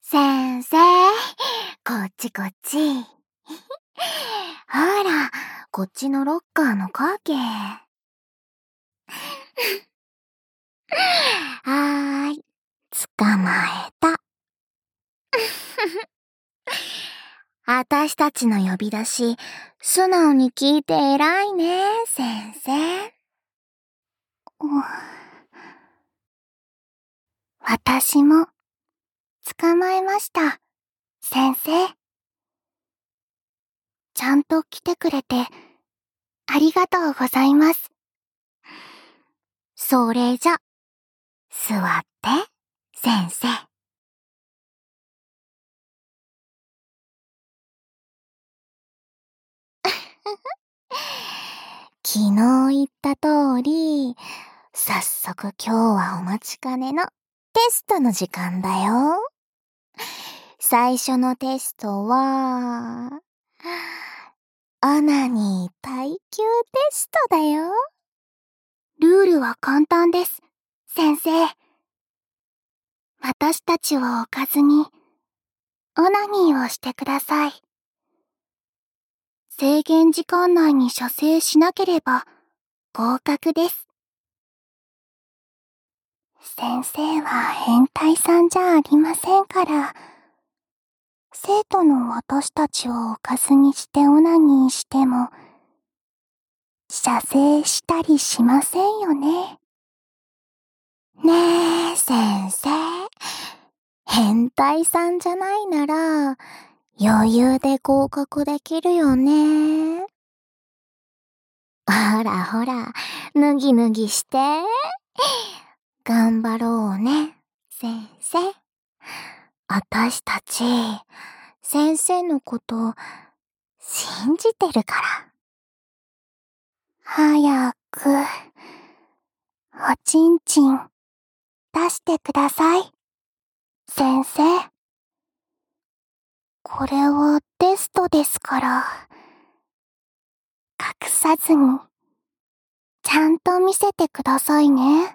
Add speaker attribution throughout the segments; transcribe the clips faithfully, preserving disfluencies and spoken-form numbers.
Speaker 1: 先生、こっちこっち。ほら、こっちのロッカーの影。はーい、捕まえた。あたしたちの呼び出し、素直に聞いて偉いね、先生。私も、捕まえました、先生。ちゃんと来てくれて、ありがとうございます。それじゃ、座って、先生。昨日言った通り、早速今日はお待ちかねのテストの時間だよ。最初のテストは、オナニー耐久テストだよ。ルールは簡単です、先生。私たちを置かずに、オナニーをしてください。制限時間内に射精しなければ合格です。先生は変態さんじゃありませんから、生徒の私たちを置かずにしてオナニーしても、射精したりしませんよね。ねえ、先生。変態さんじゃないなら、余裕で合格できるよね。ほらほら、脱ぎ脱ぎして。頑張ろうね、先生。あたしたち、先生のこと信じてるから。早く、おちんちん出してください、先生。これはテストですから、隠さずに、ちゃんと見せてくださいね。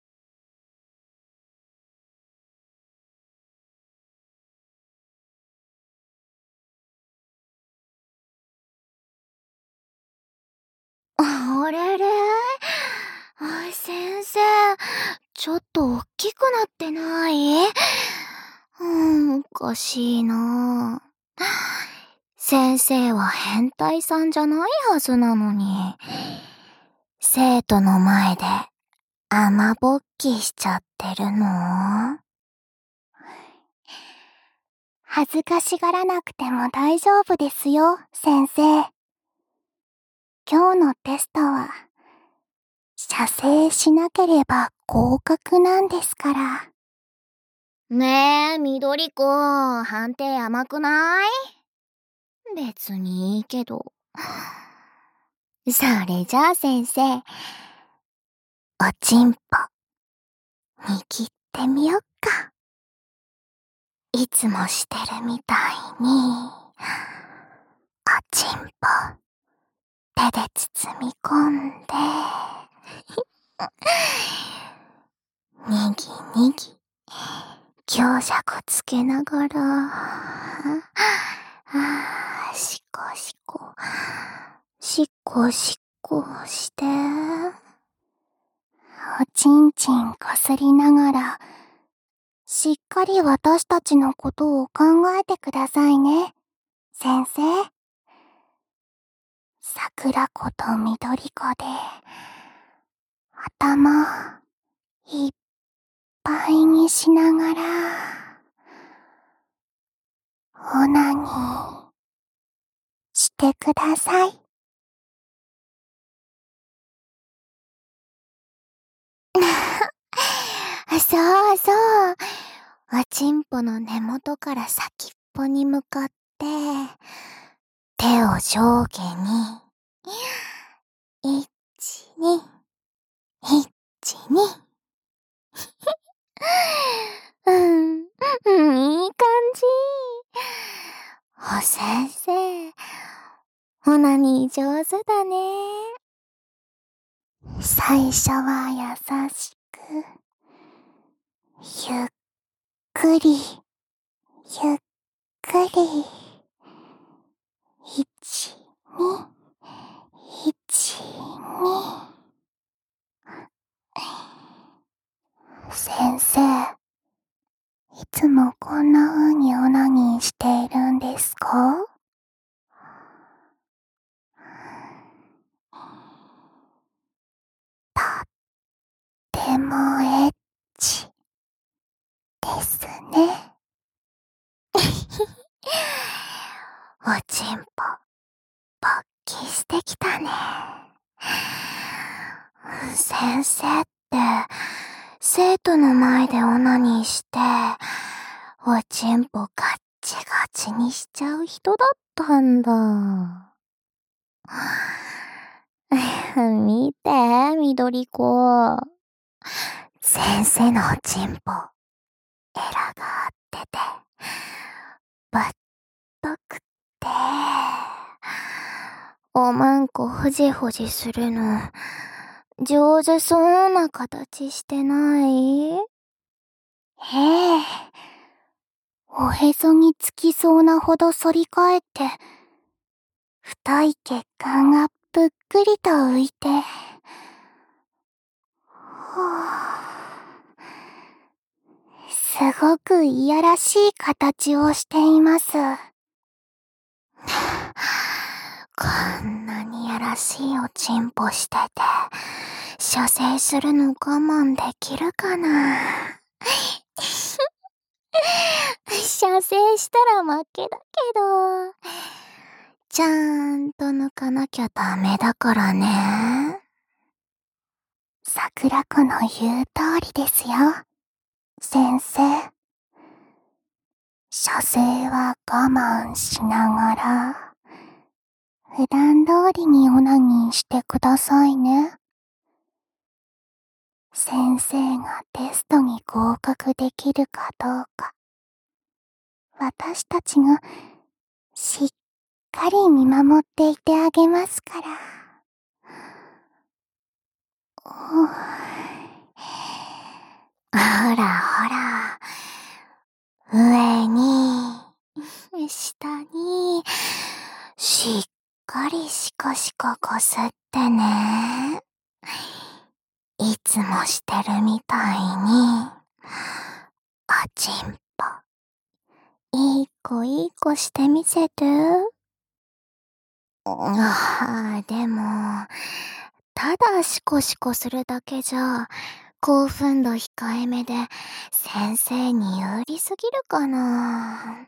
Speaker 1: あれれ？あ、先生、ちょっと大きくなってない？うん、おかしいな。先生は変態さんじゃないはずなのに、生徒の前で雨ぼっきしちゃってるの？恥ずかしがらなくても大丈夫ですよ、先生。今日のテストは、射精しなければ合格なんですから。ねえ、緑子、判定甘くない？別にいいけど。それじゃあ先生、おちんぽ、握ってみよっか。いつもしてるみたいに、おちんぽ、手で包み込んで、にぎにぎ、強弱つけながら、あー、しこしこ、しっこしっこして、おちんちんこすりながら、しっかり私たちのことを考えてくださいね、先生。桜子と緑子で、頭、いっぱいにしながら、オナニー、してください。そうそう。おちんぽの根元から先っぽに向かって、手を上下に、いち、に、いち、に。うん、うん、いい感じ。お先生、オナニー上手だね。最初は優しく、ゆっくり、 ゆっくり。いち、に、いち、に。先生、いつもこんな風にオナニーしているんですか？とってもエッチですね。おちんぽ、勃起してきたね。先生って、生徒の前でオナニーして、おちんぽガッチガチにしちゃう人だったんだ。見て、緑子。先生のおちんぽ、エラがあってて、ぶっとくって、おまんこふじふじするの、上手そうな形してない？ええ。おへそにつきそうなほど反り返って、太い血管がぷっくりと浮いて、すごくいやらしい形をしています。こんなにやらしいおちんぽしてて、射精するの我慢できるかな？射精したら負けだけど、ちゃんと抜かなきゃダメだからね。桜子の言う通りですよ、先生。射精は我慢しながら、普段通りにオナニーしてくださいね。先生がテストに合格できるかどうか、私たちがしっかり見守っていてあげますから。ほらほら、上に、下に、しっかりシコシコこすってね。いつもしてるみたいに、おちんぽ、いい子いい子してみせて。ああ、でも、ただシコシコするだけじゃ、興奮度控えめで、先生に有利すぎるかな。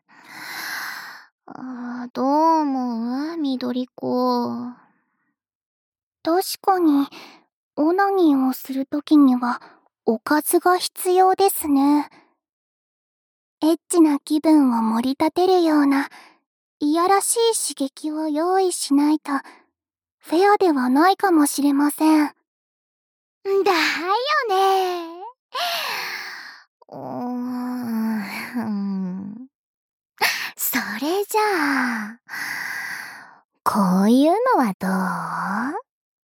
Speaker 1: あ、どう思う？緑子。確かに、オナニーをするときには、おかずが必要ですね。エッチな気分を盛り立てるような、いやらしい刺激を用意しないと、フェアではないかもしれません。だよね。うーん。それじゃあ、こういうのはどう？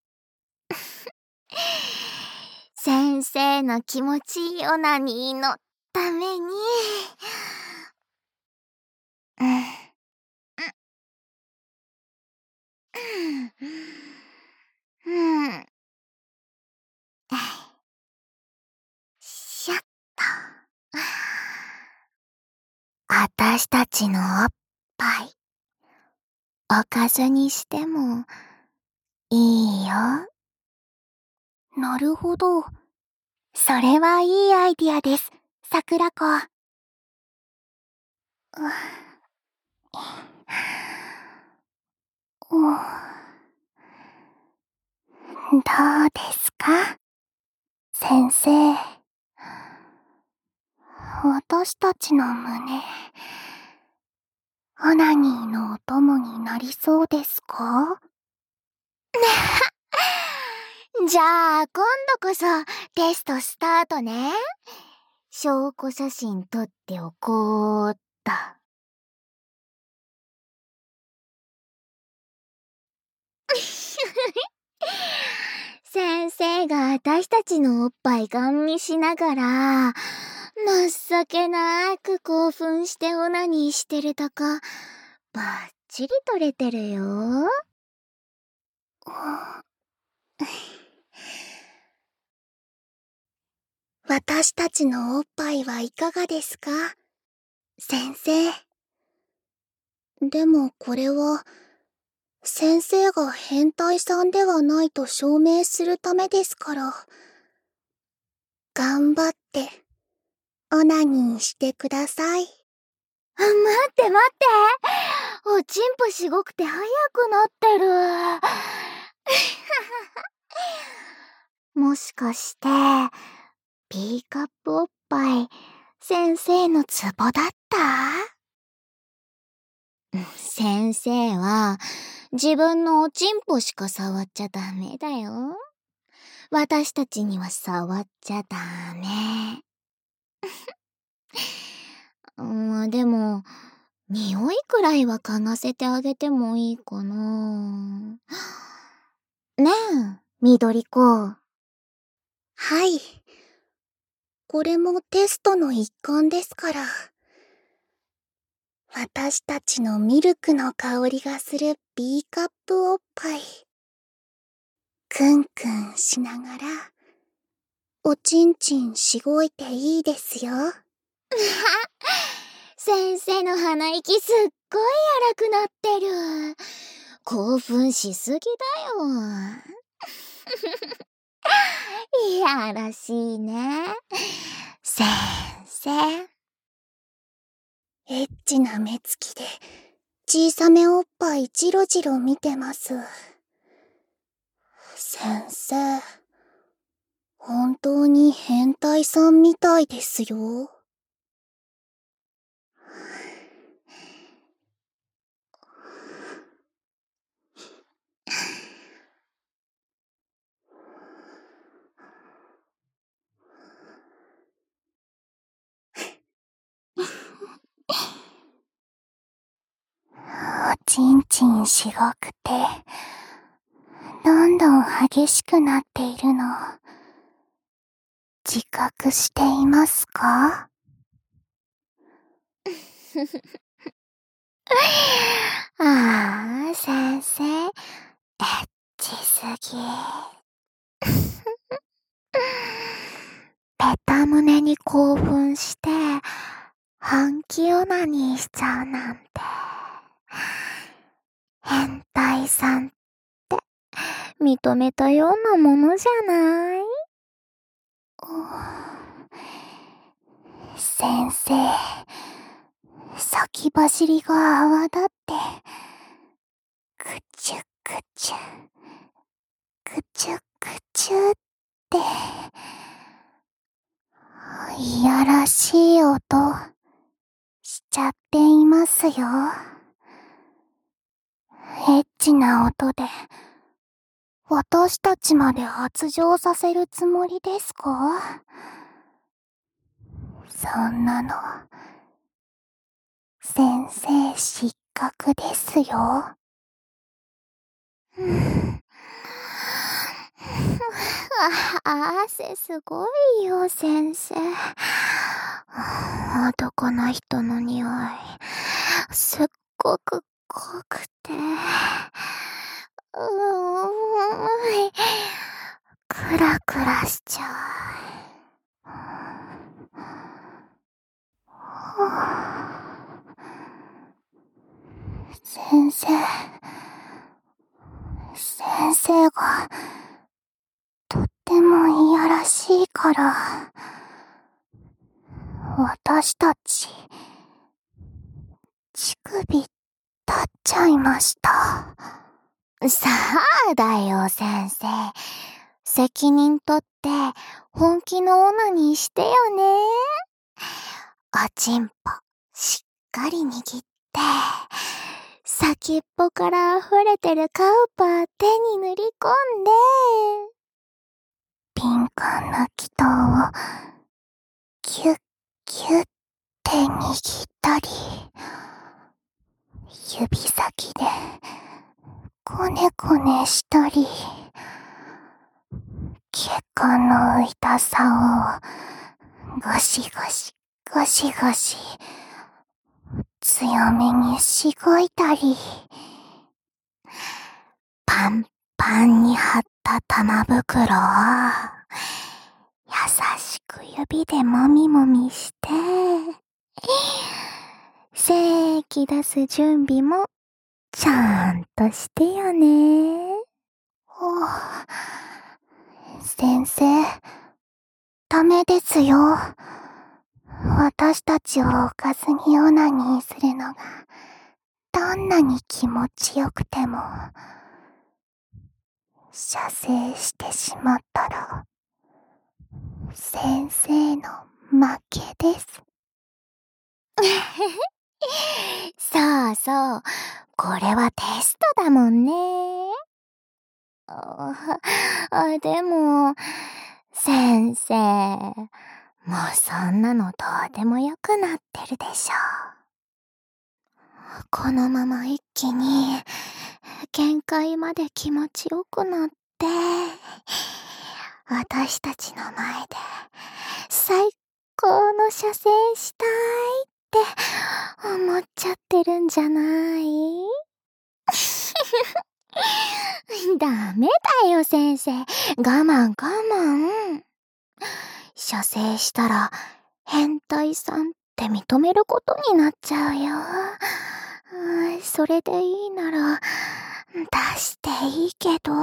Speaker 1: 先生の気持ちいいオナニーのために、うん、うん、うん、しゃっと。あたしたちのおっぱい、おかずにしてもいいよ。なるほど。それはいいアイディアです、桜子。どうですか、先生。私たちの胸、オナニーのお供になりそうですか？じゃあ、今度こそテストスタートね。証拠写真撮っておこうっと。 先生が私たちのおっぱいガン見しながら、情けなく興奮してオナニーしてるとこ、バッチリ撮れてるよ。私たちのおっぱいはいかがですか、先生。でもこれは、先生が変態さんではないと証明するためですから。頑張って、オナニーしてください。待って待って。おちんぽしごくて早くなってる。もしかして、B カップおっぱい、先生のツボだった？先生は、自分のおちんぽしか触っちゃダメだよ。私たちには触っちゃダメ。まあでも、匂いくらいは嗅がせてあげてもいいかな。ねえ、緑子。はい。これもテストの一環ですから。私たちのミルクの香りがする B カップおっぱい。クンクンしながら、おちんちんしごいていいですよ。先生の鼻息すっごい荒くなってる。興奮しすぎだよ。いやらしいね。先生。エッチな目つきで小さめおっぱいじろじろ見てます。先生、本当に変態さんみたいですよ。おちんちんしごくて、どんどん激しくなっているの、自覚していますか？ああ、先生、エッチすぎ。ペタ胸に興奮して、半気オナニーしちゃうなんて。変態さんって認めたようなものじゃない？先生、先走りが泡立って、くちゅくちゅ、くちゅくちゅって、いやらしい音しちゃっていますよ。エッチな音で、私たちまで発情させるつもりですか？そんなの、先生失格ですよ。汗すごいよ、先生。男の人の匂い、すっごく濃くて、うーん、クラクラしちゃう。先生、先生が、とってもいやらしいから、私たち、乳首立っちゃいました。さあだよ、先生。責任取って本気のオナニーしてよね。おちんぽしっかり握って、先っぽから溢れてるカウパー手に塗り込んで、敏感な気筒をキュッキュッて握ったり、指先でこねこねしたり、 この痛さをゴシゴシゴシゴシ強めにしごいたり、パンパンに張った玉袋を優しく指でもみもみして、精液出す準備もちゃんとしてよね。お先生、ダメですよ。私たちをおかずにオナニーするのがどんなに気持ちよくても、射精してしまったら先生の負けです。そうそう、これはテストだもんね。あ、あでも、先生、もうそんなのどうでもよくなってるでしょ。このまま一気に限界まで気持ちよくなって、私たちの前で最高の射精したいって思っちゃってるんじゃない？ダメだよ先生、我慢我慢。射精したら変態さんって認めることになっちゃうよ。それでいいなら出していいけど。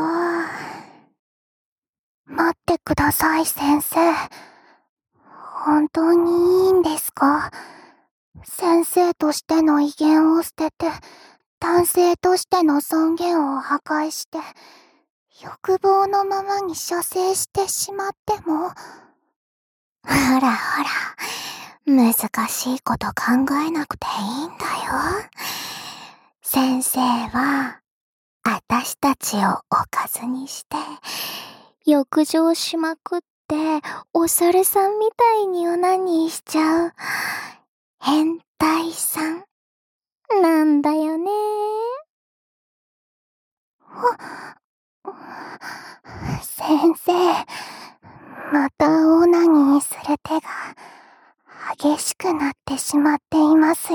Speaker 1: 待ってください先生。本当にいいんですか？先生としての威厳を捨てて、男性としての尊厳を破壊して、欲望のままに射精してしまっても。ほらほら、難しいこと考えなくていいんだよ。先生は、あたしたちをおかずにして、浴場しまくって、お猿さんみたいにオナニーしちゃう、変態さん、なんだよね。先生、またオナニーする手が激しくなってしまっていますよ。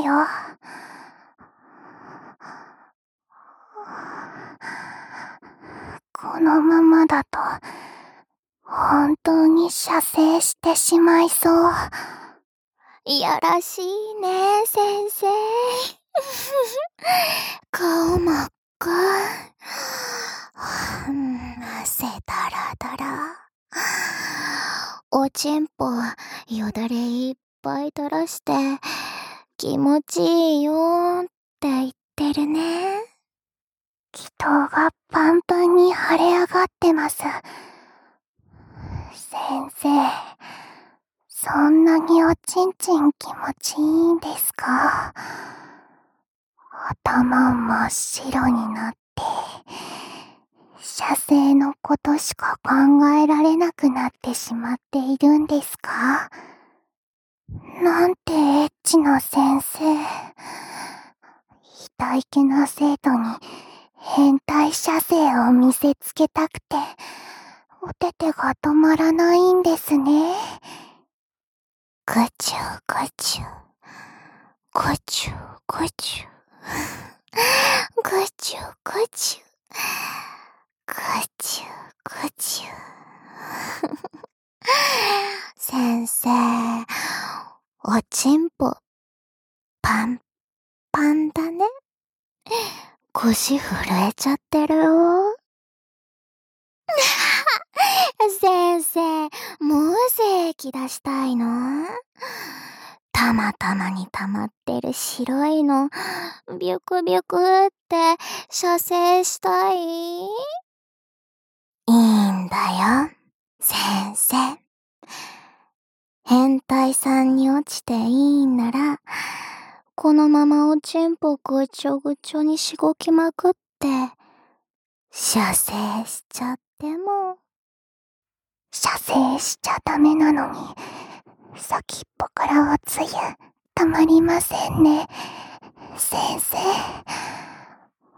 Speaker 1: このままだと本当に射精してしまいそう。いやらしいね先生。顔真っ赤。汗だらだら。おちんぽよだれいっぱい垂らして気持ちいいよーって言ってるね。気筒がパンパンに腫れ上がってます。先生、そんなにおちんちん気持ちいいんですか？頭真っ白になって、射精のことしか考えられなくなってしまっているんですか？なんてエッチな先生。痛いけな生徒に変態射精を見せつけたくて、おててが止まらないんですね。ぐちゅぐちゅ、ぐちゅぐちゅ、ぐちゅぐちゅ、ぐちゅぐちゅ。先生、おちんぽパンパンだね。腰震えちゃってるよ。先生、もう精液出したいの？たまたまに溜まってる白いの、ビュクビュクって射精したい？いいんだよ、先生。変態さんに落ちていいんなら、このままおちんぽぐちょぐちょにしごきまくって、射精しちゃっても。射精しちゃダメなのに、先っぽからおつゆ、たまりませんね、先生。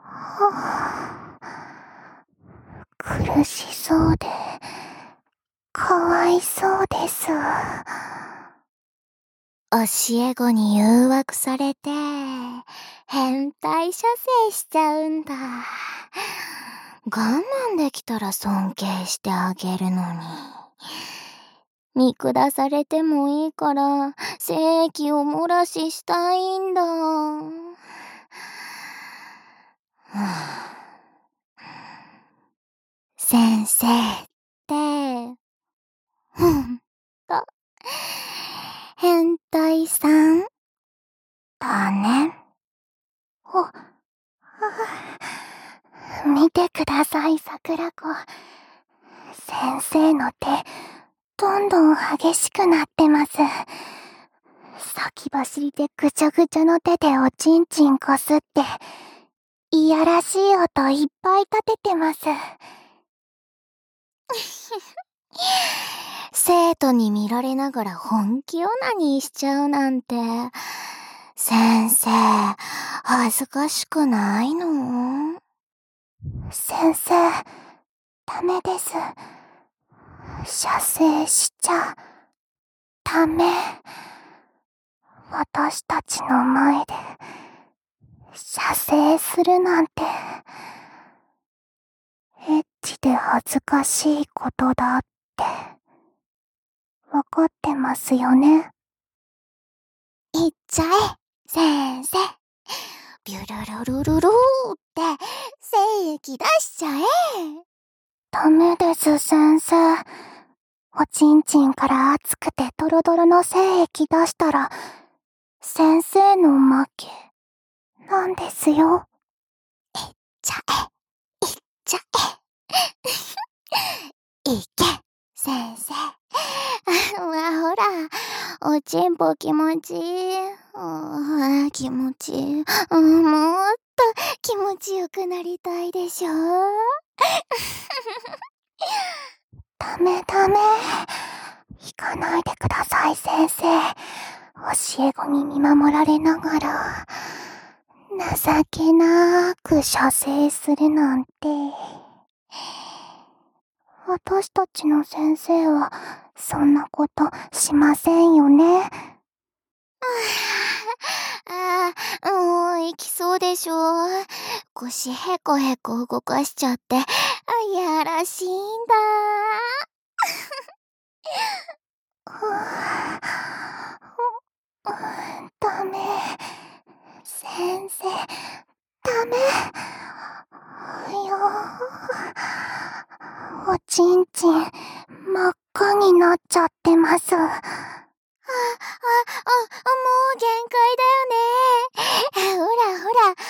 Speaker 1: はあ、苦しそうで、 かわいそうです。教え子に誘惑されて、変態射精しちゃうんだ。我慢できたら尊敬してあげるのに。見下されてもいいから、精液を漏らししたいんだ。先生って、ほんと、変態さんだね。お、見てください、桜子。先生の手、どんどん激しくなってます。先走りでぐちゃぐちゃの手でおちんちんこすって、いやらしい音いっぱい立ててます。生徒に見られながら本気オナニーしちゃうなんて、先生、恥ずかしくないの？先生、ダメです。射精しちゃ、ダメ。私たちの前で、射精するなんて、エッチで恥ずかしいことだって、わかってますよね。いっちゃえ、先生。ビュルルルルルーって精液出しちゃえ。ダメです、先生。おちんちんから熱くてドロドロの精液出したら、先生の負け、なんですよ。いっちゃえ、いっちゃえ。いけ、先生。うわ、ほら、おちんぽ気持ちいい。ああ、気持ちいい。あ、もっと気持ちよくなりたいでしょ。ダメダメ。引かないでください、先生。教え子に見守られながら、情けなーく射精するなんて。私たちの先生は、そんなことしませんよね。ああ、もう行きそうでしょ。腰へこへこ動かしちゃって、あ、やらしいんだ。ダメ。先生、ダメ。よー。おちんちん、真っ赤になっちゃってます。あ、あ、あ、もう限界だよね。ほらほら。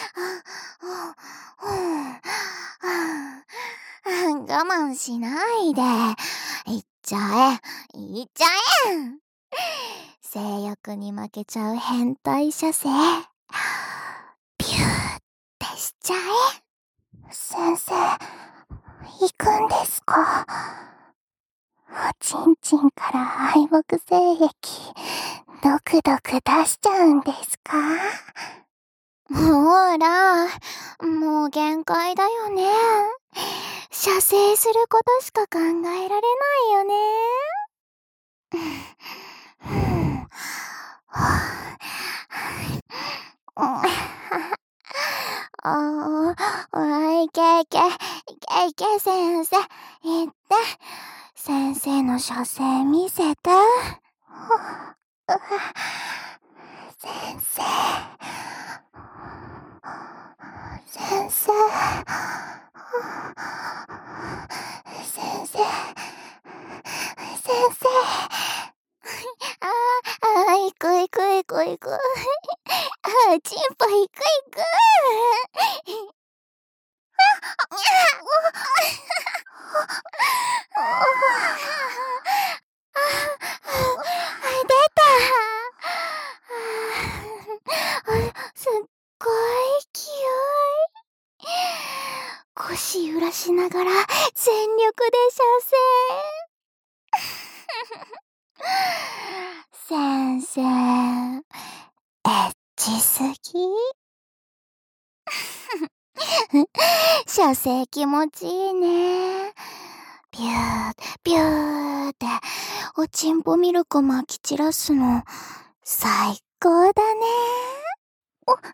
Speaker 1: 我慢しないで。いっちゃえ、いっちゃえ。性欲に負けちゃう変態射精。ピューってしちゃえ。先生、行くんですか？おちんちんから敗北精液、ドクドク出しちゃうんですか？ほら、もう限界だよね。射精することしか考えられないよね。ああ、いけいけ、いけいけ先生、言って。先生の射精見せて。先生。先生。先生。先生。ああ、行く行く行く行く。ああ、チンポ行く行く。出た。すっごい勢い。腰揺らしながら全力で射精。先生、エッチすぎ。射精気持ちいいね。 ビュー、ビューっておちんぽミルクまき散らすの最高だね。お、あ、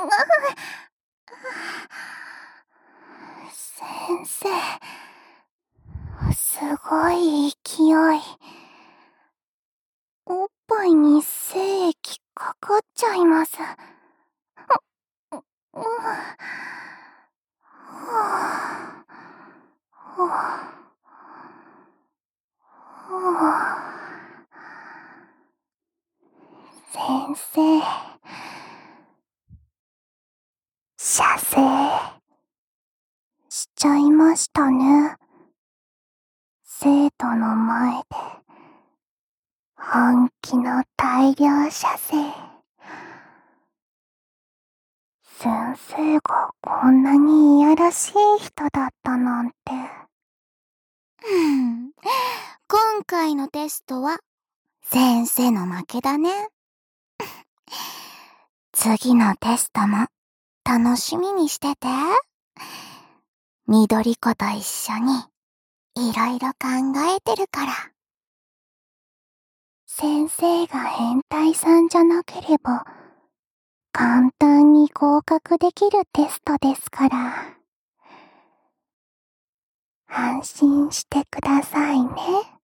Speaker 1: 先生、すごい勢い。おっぱいに精液かかっちゃいます。う、う、う、はぁ、はぁ、はぁ。先生、射精しちゃいましたね。生徒の前で本気の大量射精。先生がこんなにいやらしい人だったなんて。うん、今回のテストは先生の負けだね。次のテストも楽しみにしてて。緑子と一緒にいろいろ考えてるから。先生が変態さんじゃなければ簡単に合格できるテストですから。安心してくださいね。